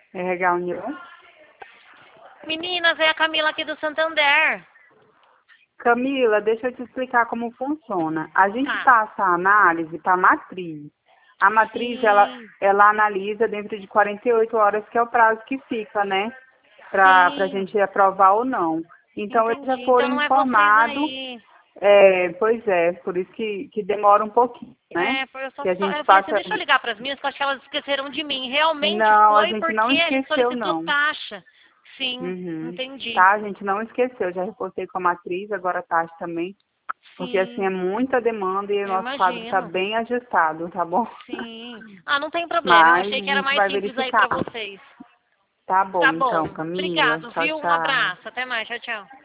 RH União. Meninas, é a Camila aqui do Santander. Camila, deixa eu te explicar como funciona. A gente Tá. passa a análise para a matriz. A matriz, Sim. ela analisa dentro de 48 horas, que é o prazo que fica, né? Para a Sim. gente aprovar ou não. Então, eles já Entendi. foram Então não é vocês informados. aí. Pois é, por isso que demora um pouquinho, né? Que a gente Eu falei assim, passa. deixa eu ligar para as minhas, que eu acho que elas esqueceram de mim. Realmente Não, a foi gente não porque ele esqueceu, solicitou não. taxa. Sim, Uhum. entendi. Tá, a gente não esqueceu. Já reportei com a matriz, agora a taxa também. Porque assim é Sim, muita demanda e o eu nosso quadro está imagino. bem ajustado, tá bom? Sim. Ah, não tem problema. Eu Mas achei a que era gente mais vai simples aí para verificar. vocês. Tá Tá bom, então, bom. Camila. Obrigado, Tchau, viu? Um tchau. abraço. Até mais. Tchau, tchau.